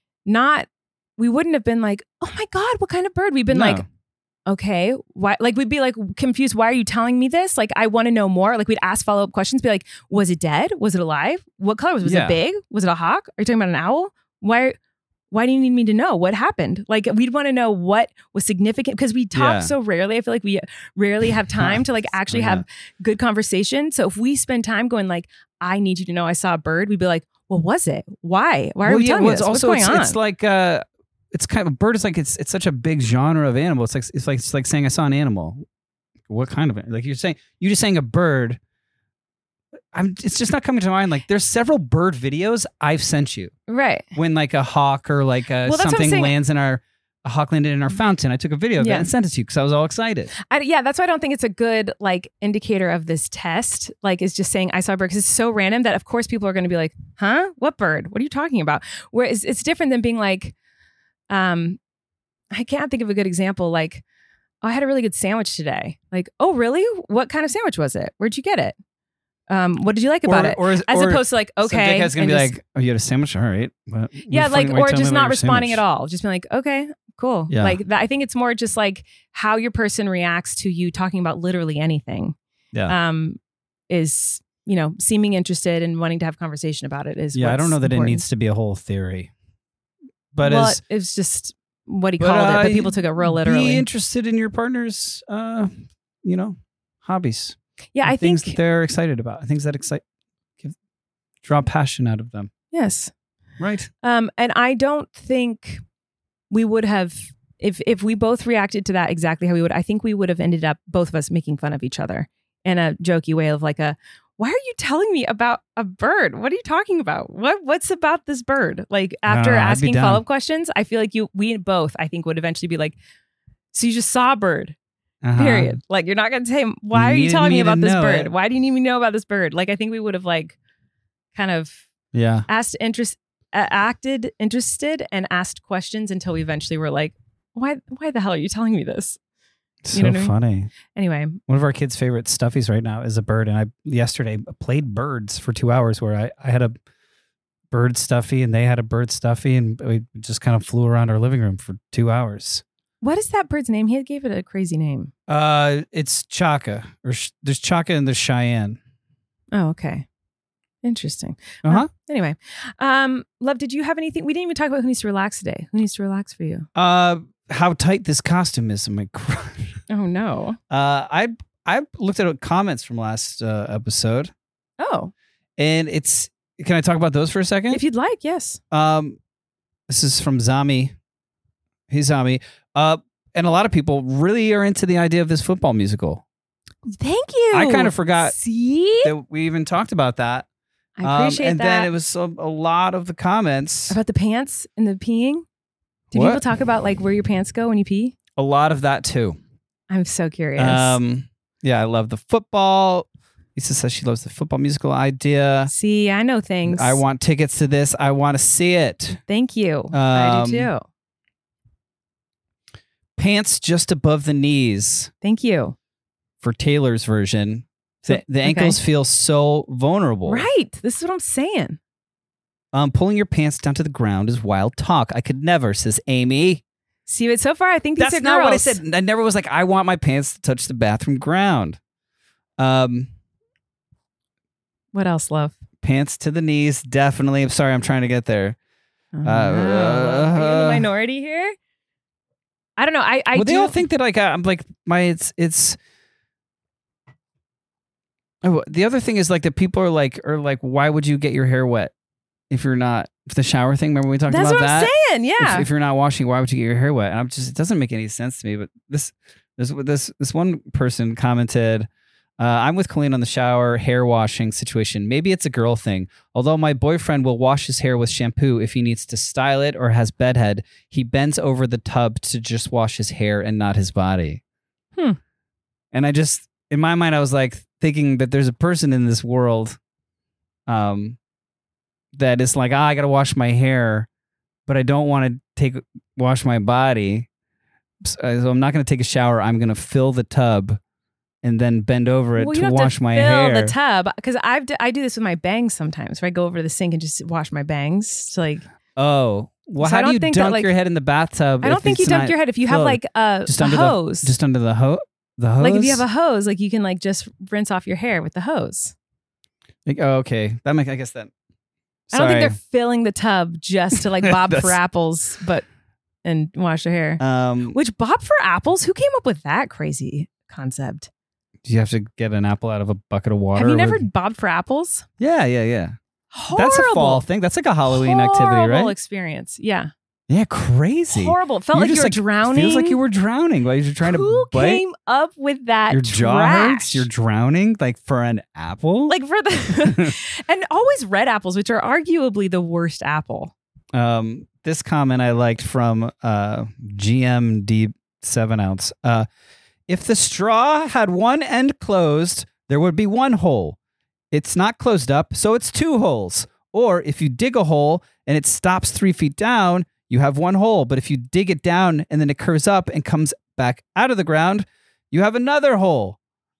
we wouldn't have been like, oh my God, what kind of bird? We've been like, okay, why? Like, we'd be like confused. Why are you telling me this? Like, I want to know more. Like, we'd ask follow-up questions, be like, was it dead? Was it alive? What color was it? Was it big? Was it a hawk? Are you talking about an owl? Why do you need me to know what happened? Like, we'd want to know what was significant, because we talk so rarely. I feel like we rarely have time to like actually have good conversation. So if we spend time going like, I need you to know I saw a bird, we'd be like, well, was it? Why are we telling you this? What's going on? It's like, it's kind of, a bird is like, it's such a big genre of animal. It's like saying I saw an animal. What kind of it? Like you're just saying a bird. It's just not coming to mind. Like, there's several bird videos I've sent you. Right. When like a hawk or like something lands in a hawk landed in our fountain. I took a video of it and sent it to you because I was all excited. That's why I don't think it's a good like indicator of this test. Like, is just saying I saw a bird, because it's so random that of course people are going to be like, huh? What bird? What are you talking about? Whereas it's different than being like, I can't think of a good example. Like, oh, I had a really good sandwich today. Like, oh, really? What kind of sandwich was it? Where'd you get it? What did you like about it? As opposed to like, okay. Some dickhead's going to be like, oh, you had a sandwich? All right. But or just not responding at all. Just being like, okay, cool. Yeah. Like, I think it's more just like how your person reacts to you talking about literally anything. Yeah. Is, seeming interested and wanting to have conversation about it is I don't know that important. It needs to be a whole theory. But it's just what he called it, but people took it real literally. Be interested in your partner's, hobbies. Yeah, I think things that they're excited about, things that draw passion out of them. Yes, right. And I don't think we would have, if we both reacted to that exactly how we would. I think we would have ended up, both of us, making fun of each other in a jokey way of like why are you telling me about a bird? What are you talking about? What's about this bird? Like, after asking follow-up questions, I feel like we both, I think, would eventually be like, so you just saw a bird, period. Like, you're not going to say, why are you telling me about this bird? Why do you need me to know about this bird? Like, I think we would have like kind of acted interested and asked questions until we eventually were like, why the hell are you telling me this? So funny. I mean? Anyway, one of our kids' favorite stuffies right now is a bird, and I yesterday played birds for 2 hours, where I had a bird stuffy and they had a bird stuffy, and we just kind of flew around our living room for 2 hours. What is that bird's name? He gave it a crazy name. It's Chaka, or there's Chaka and there's Cheyenne. Oh, okay. Interesting. Anyway, Love, did you have anything? We didn't even talk about who needs to relax today. Who needs to relax for you? How tight this costume is in my crotch. Oh no. I looked at comments from last episode. Oh. And can I talk about those for a second? If you'd like, yes. This is from Zami. Hey Zami. And a lot of people really are into the idea of this football musical. Thank you. I kind of forgot See? that we even talked about that. I appreciate and that. And then it was a lot of the comments. About the pants and the peeing? Do people talk about like where your pants go when you pee? A lot of that too. I'm so curious. Yeah, I love the football. Lisa says she loves the football musical idea. See, I know things. I want tickets to this. I want to see it. Thank you. I do too. Pants just above the knees. Thank you. For Taylor's version. The ankles feel so vulnerable. Right. This is what I'm saying. Pulling your pants down to the ground is wild talk. I could never, says Amy. See, but so far I think these That's are not girls. what I said. I never was like, I want my pants to touch the bathroom ground. What else, love? Pants to the knees, definitely. I'm sorry, I'm trying to get there. Are you the minority here? I don't know. I well, do. they all think that like I'm like it's. Oh, the other thing is like that people are like why would you get your hair wet if you're not the shower thing? Remember we talked That's about what that? I'm saying. Yeah. If you're not washing, why would you get your hair wet? And I'm just it doesn't make any sense to me. But this one person commented. I'm with Colleen on the shower hair washing situation. Maybe it's a girl thing. Although my boyfriend will wash his hair with shampoo if he needs to style it or has bedhead, he bends over the tub to just wash his hair and not his body. And I just, in my mind, I was like thinking that there's a person in this world that is like, I got to wash my hair, but I don't want to wash my body. So I'm not going to take a shower. I'm going to fill the tub and then bend over it to wash my hair. Fill the tub, because I do this with my bangs sometimes. Where I go over to the sink and just wash my bangs. To like, oh, well, so how do you dunk your head in the bathtub? I don't think you dunk your head if you have like a hose. Just under the hose. Like if you have a hose, like you can like just rinse off your hair with the hose. Like, oh, okay, that makes. I guess that. I don't think they're filling the tub just to like bob for apples, and wash their hair. Which bob for apples? Who came up with that crazy concept? Do you have to get an apple out of a bucket of water? Have you never bobbed for apples? Yeah. Horrible. That's a fall thing. That's like a Halloween activity, right? Horrible experience. Yeah. Yeah, crazy. Horrible. It felt like you were drowning. Feels like you were drowning while you're trying to bite. Who came up with that Your jaw hurts. You're drowning like for an apple? Like for the... and always red apples, which are arguably the worst apple. This comment I liked from GMD 7 ounce. If the straw had one end closed, there would be one hole. It's not closed up, so it's two holes. Or if you dig a hole and it stops 3 feet down, you have one hole. But if you dig it down and then it curves up and comes back out of the ground, you have another hole.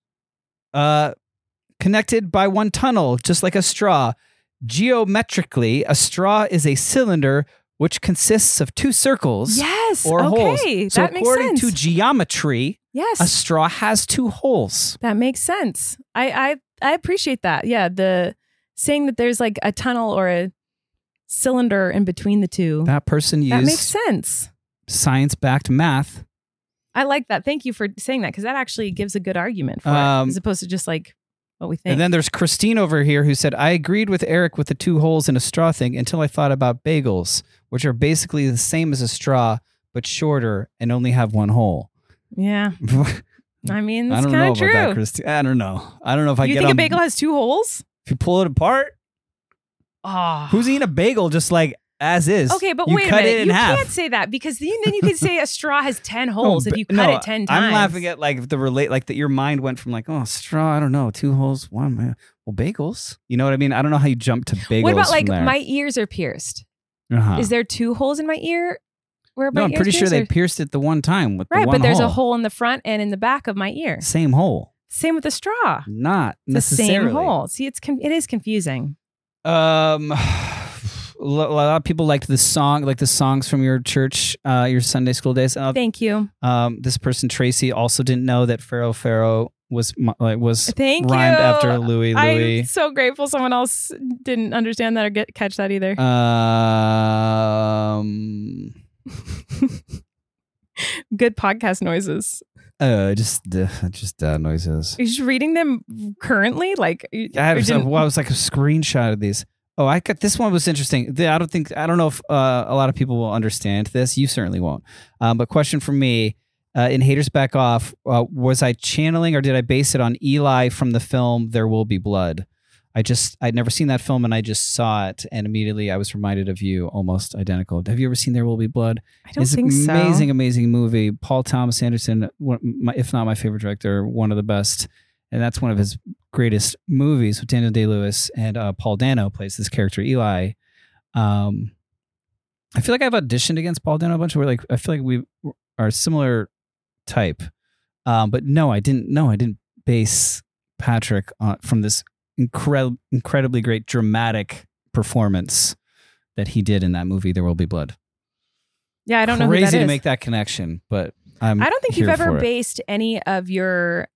Connected by one tunnel, just like a straw. Geometrically, a straw is a cylinder which consists of two circles or holes. So that makes according sense. to geometry, a straw has two holes. That makes sense. I appreciate that. Yeah, the saying that there's like a tunnel or a cylinder in between the two. That person used that makes sense. Science-backed math. I like that. Thank you for saying that, because that actually gives a good argument for it, as opposed to just like what we think. And then there's Christine over here who said, I agreed with Eric with the two holes in a straw thing until I thought about bagels, which are basically the same as a straw, but shorter and only have one hole. Yeah. I mean, I it's don't know kind about of true. that, Christine. I don't know. I don't know if I You get think on... a bagel has two holes? If you pull it apart? Oh. Who's eating a bagel just like as is? Okay, but you wait a cut minute. it in You half. can't say that, because then you could say a straw has 10 holes if you cut it 10 times. I'm laughing at like that your mind went from like, oh, straw, I don't know, two holes, one. Well, bagels. You know what I mean? I don't know how you jump to bagels. What about like from there. my ears are pierced? Uh-huh. Is there two holes in my ear? No, I'm pretty sure they pierced it the one time with the one but there's hole. a hole in the front and in the back of my ear. Same hole. Same with the straw. Not It's necessarily. the same hole. See, it is confusing. A lot of people liked the songs from your church, your Sunday school days. Thank you. This person, Tracy, also didn't know that Pharaoh was Thank rhymed you. after Louis. I'm so grateful someone else didn't understand that or catch that either. Good podcast noises. Just noises. Are you just reading them currently? Like I was like a screenshot of these. Oh, I got this one was interesting. I don't know if a lot of people will understand this. You certainly won't. But question for me, in Haters Back Off, was I channeling or did I base it on Eli from the film There Will Be Blood? I'd never seen that film and I just saw it and immediately I was reminded of you, almost identical. Have you ever seen There Will Be Blood? I don't think so. It's an amazing movie. Paul Thomas Anderson, if not my favorite director, one of the best. And that's one of his greatest movies with Daniel Day-Lewis and Paul Dano plays this character, Eli. I feel like I've auditioned against Paul Dano a bunch. I feel like we are a similar type. But no, I didn't base Patrick from this incredibly great dramatic performance that he did in that movie, There Will Be Blood. Yeah, I don't know who that Crazy to is. make that connection, but I don't think you've here ever for it. based any of your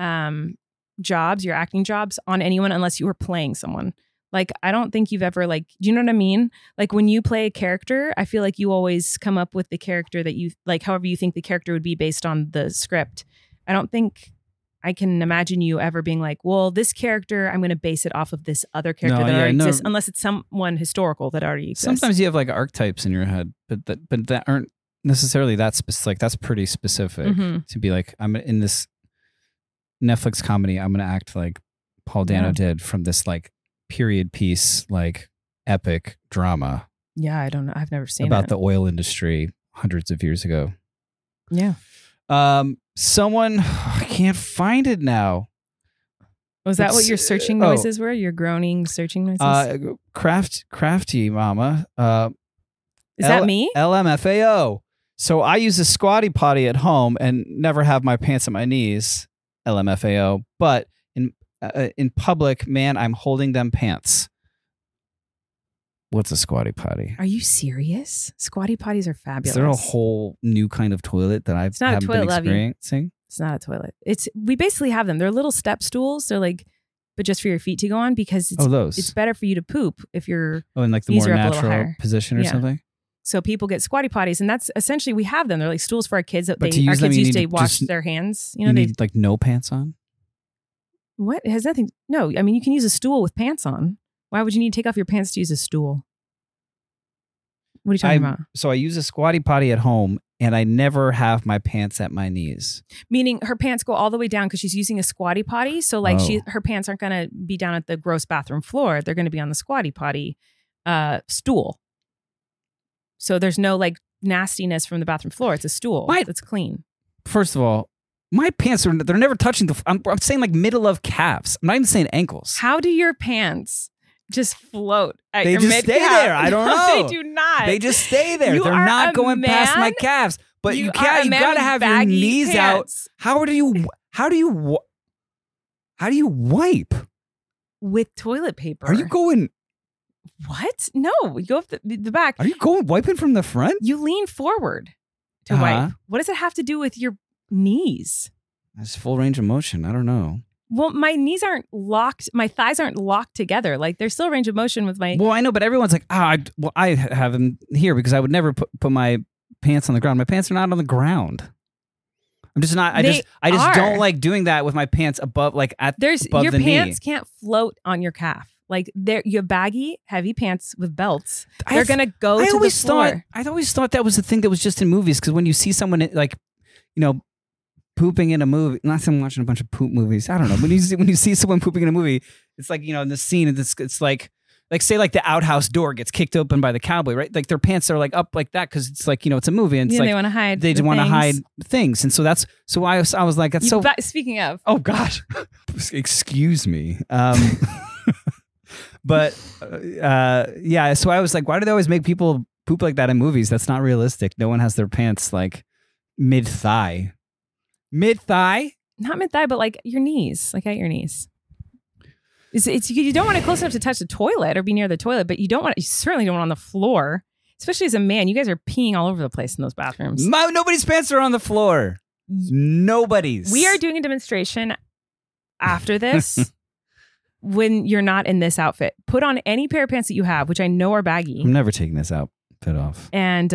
jobs, your acting jobs, on anyone unless you were playing someone. Like, I don't think you've ever, like, do you know what I mean? Like, when you play a character, I feel like you always come up with the character that you, like, however you think the character would be based on the script. I don't think I can imagine you ever being like, well, this character, I'm going to base it off of this other character that already exists, unless it's someone historical that already exists. Sometimes you have like archetypes in your head, but that aren't necessarily that specific. Like, that's pretty specific to be like, I'm in this Netflix comedy, I'm going to act like Paul Dano did from this like period piece, like epic drama. Yeah, I don't know. I've never seen about it. the oil industry hundreds of years ago. Yeah. Someone, I can't find it now. Was that what your searching noises were? Your groaning searching noises? Crafty mama. Is that me? LMFAO. So I use a squatty potty at home and never have my pants at my knees. LMFAO. But in public, man, I'm holding them pants. What's a squatty potty? Are you serious? Squatty potties are fabulous. Is there a whole new kind of toilet that I've haven't been experiencing? It's not a toilet. We basically have them. They're little step stools. They're like, but just for your feet to go on, because it's better for you to poop if you're in like the more natural position or something. So people get squatty potties, and that's essentially, we have them. They're like stools for our kids that our kids used to wash their hands. You know, need like no pants on. What? It has nothing. No, I mean, you can use a stool with pants on. Why would you need to take off your pants to use a stool? What are you talking about? So I use a squatty potty at home, and I never have my pants at my knees. Meaning her pants go all the way down because she's using a squatty potty. So like her pants aren't going to be down at the gross bathroom floor. They're going to be on the squatty potty stool. So there's no like nastiness from the bathroom floor. It's a stool that's clean. First of all, my pants they're never touching I'm saying like middle of calves. I'm not even saying ankles. How do your pants just float at they your just stay there? I don't know. They do not. They just stay there. They're not going past my calves. But you gotta have your knees pants. out. How do you wipe? With toilet paper. Are you going? What? No, you go up the back. Are you going wiping from the front? You lean forward to wipe. What does it have to do with your knees? That's full range of motion. I don't know. Well, my knees aren't locked. My thighs aren't locked together. Like, there's still range of motion with my... Well, I know, but everyone's like, I have them here because I would never put my pants on the ground. My pants are not on the ground. I'm just not... I just don't like doing that with my pants above, like above your the knee. Your pants can't float on your calf. Like, you have baggy, heavy pants with belts. They're going to go to the floor. I always thought that was the thing that was just in movies, because when you see someone, like, you know, pooping in a movie, not someone watching a bunch of poop movies, I don't know. When you see someone pooping in a movie, it's like, you know, in the scene, it's like say like the outhouse door gets kicked open by the cowboy, right? Like their pants are like up like that because it's like, you know, it's a movie and it's like they want to hide. They want to hide things, and so I was like, that's so. Speaking of, oh gosh, excuse me. But yeah, so I was like, why do they always make people poop like that in movies? That's not realistic. No one has their pants like mid-thigh. Mid-thigh? Not mid-thigh, but like your knees, like at your knees. It's you don't want it close enough to touch the toilet or be near the toilet, but you certainly don't want it on the floor, especially as a man. You guys are peeing all over the place in those bathrooms. Nobody's pants are on the floor. Nobody's. We are doing a demonstration after this. When you're not in this outfit, put on any pair of pants that you have, which I know are baggy. I'm never taking this outfit off. And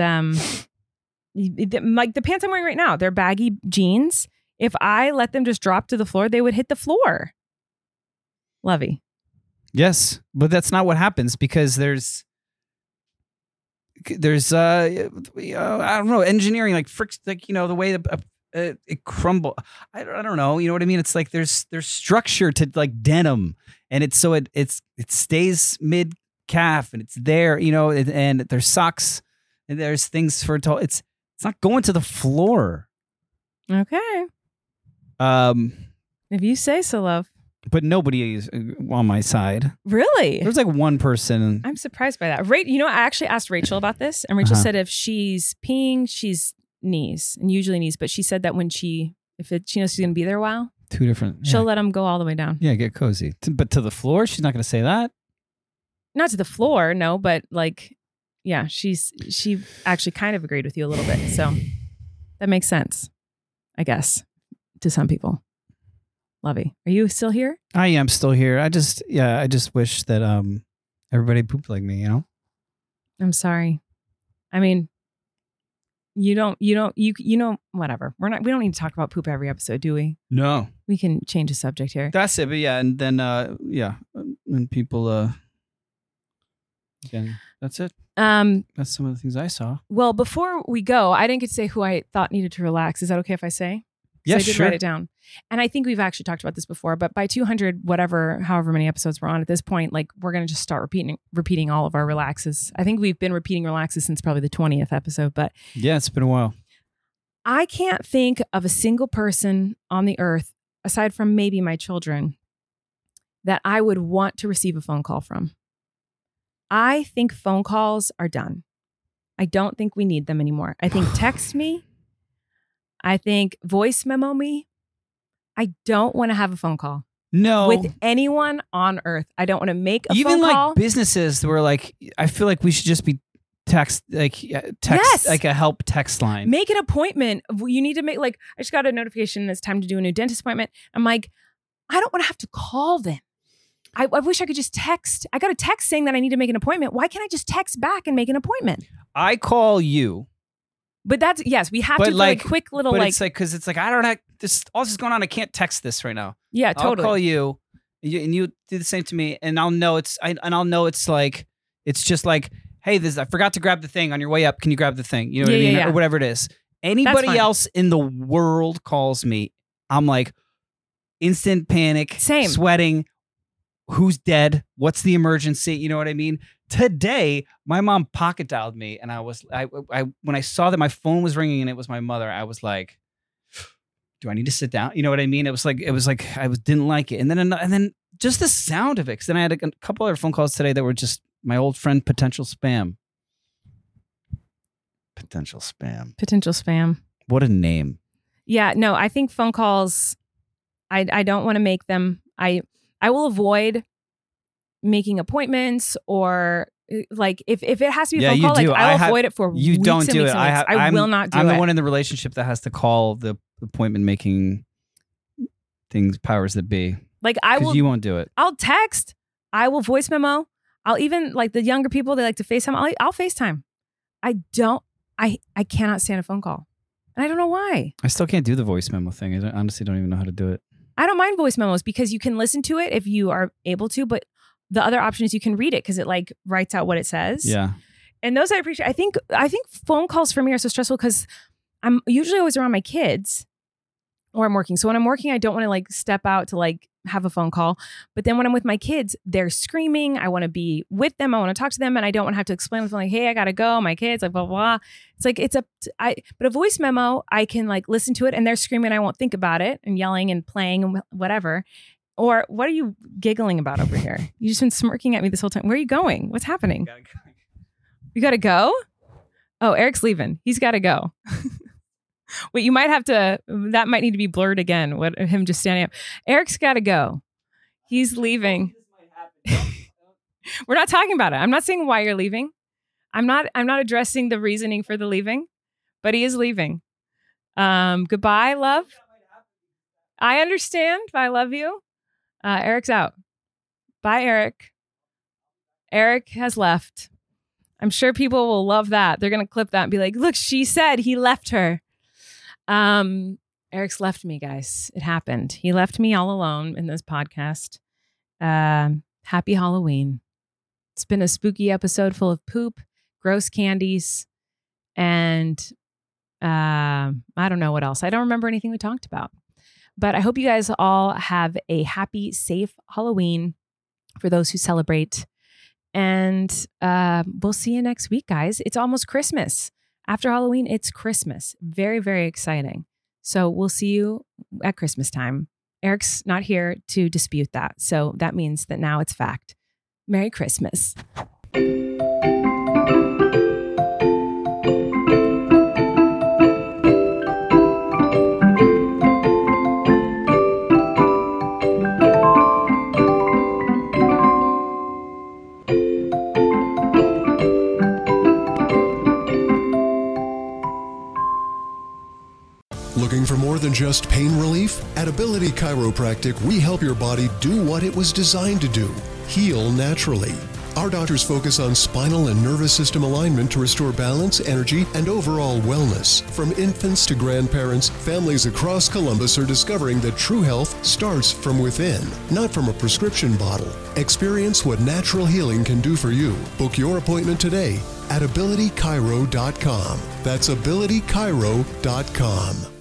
like the pants I'm wearing right now, they're baggy jeans. If I let them just drop to the floor, they would hit the floor. Lovey. Yes, but that's not what happens because there's I don't know, engineering, like like, you know, the way it crumble. I don't know. You know what I mean? It's like there's structure to like denim, and it stays mid calf, and it's there. You know, and there's socks, and there's things for it's not going to the floor. Okay. If you say so, love. But nobody is on my side. Really? There's like one person. I'm surprised by that. You know, I actually asked Rachel about this, and Rachel said if she's peeing, she's knees, and usually knees, but she said that when she knows she's going to be there a while, two different, she'll let them go all the way down. Yeah, get cozy. But to the floor, she's not going to say that. Not to the floor, no, but like, Yeah, she actually kind of agreed with you a little bit. So that makes sense, I guess, to some people. Lovey, are you still here? I am still here. I just wish that everybody pooped like me, you know? I'm sorry. I mean, you know, whatever. We don't need to talk about poop every episode, do we? No. We can change the subject here. That's it. But yeah, and then when people again, that's it. That's some of the things I saw. Well, before we go, I didn't get to say who I thought needed to relax. Is that okay if I say? Yeah, I did sure. write it down. And I think we've actually talked about this before, but by 200, however many episodes we're on at this point, like we're going to just start repeating all of our relaxes. I think we've been repeating relaxes since probably the 20th episode, but yeah, it's been a while. I can't think of a single person on the earth, aside from maybe my children, that I would want to receive a phone call from. I think phone calls are done. I don't think we need them anymore. I think text me. I think voice memo me. I don't want to have a phone call. No. With anyone on earth. I don't want to make a Even phone call. like businesses where like, I feel like we should just be text, Yes. like a help text line. Make an appointment. You need to make I just got a notification it's time to do a new dentist appointment. I'm like, I don't want to have to call them. I wish I could just text. I got a text saying that I need to make an appointment. Why can't I just text back and make an appointment? I call you. But that's, yes, we have to like quick little but it's like, because it's like, I don't have this, all this is going on. I can't text this right now. Yeah, totally. I'll call you and you do the same to me. And I'll know it's like, it's just like, hey, I forgot to grab the thing on your way up. Can you grab the thing? You know what I mean? Yeah. Or whatever it is. Anybody else in the world calls me, I'm like instant panic, Same. sweating. Who's dead? What's the emergency? You know what I mean? Today, my mom pocket dialed me, and I when I saw that my phone was ringing and it was my mother, I was like, "Do I need to sit down?" You know what I mean? It was like I didn't like it, and then just the sound of it. Because then I had a couple other phone calls today that were just my old friend, potential spam. Potential spam. What a name. Yeah, no, I think phone calls, I don't want to make them. I will avoid making appointments or like if it has to be a phone call, like I'll avoid it for you weeks don't and do weeks it. and weeks. I will not do it. I'm the one in the relationship that has to call the appointment making things powers that be. Like I will. You won't do it. I'll text. I will voice memo. I'll even like the younger people, they like to FaceTime. I'll FaceTime. I cannot stand a phone call. And I don't know why. I still can't do the voice memo thing. I honestly don't even know how to do it. I don't mind voice memos because you can listen to it if you are able to, but the other option is you can read it because it like writes out what it says. Yeah. And those I appreciate. I think phone calls for me are so stressful because I'm usually always around my kids or I'm working. So when I'm working, I don't want to like step out to like have a phone call. But then when I'm with my kids, they're screaming. I want to be with them. I want to talk to them. And I don't want to have to explain to them like, hey, I got to go. My kids, like, blah, blah, blah. It's like, but a voice memo, I can like listen to it and they're screaming. I won't think about it and yelling and playing and whatever. Or what are you giggling about over here? You've just been smirking at me this whole time. Where are you going? What's happening? You got to go? Oh, Eric's leaving. He's got to go. Wait, you might have to, that might need to be blurred again. What him just standing up. Eric's got to go. He's leaving. We're not talking about it. I'm not saying why you're leaving. I'm not addressing the reasoning for the leaving, but he is leaving. Goodbye, love. I understand. I love you. Eric's out. Bye, Eric. Eric has left. I'm sure people will love that. They're going to clip that and be like, look, she said he left her. Eric's left me, guys. It happened. He left me all alone in this podcast. Happy Halloween. It's been a spooky episode full of poop, gross candies, and I don't know what else. I don't remember anything we talked about. But I hope you guys all have a happy, safe Halloween for those who celebrate. And we'll see you next week, guys. It's almost Christmas. After Halloween, it's Christmas. Very, very exciting. So we'll see you at Christmas time. Eric's not here to dispute that. So that means that now it's fact. Merry Christmas. than just pain relief? At Ability Chiropractic, we help your body do what it was designed to do: heal naturally. Our doctors focus on spinal and nervous system alignment to restore balance, energy, and overall wellness. From infants to grandparents, families across Columbus are discovering that true health starts from within, not from a prescription bottle. Experience what natural healing can do for you. Book your appointment today at abilitychiro.com. That's abilitychiro.com.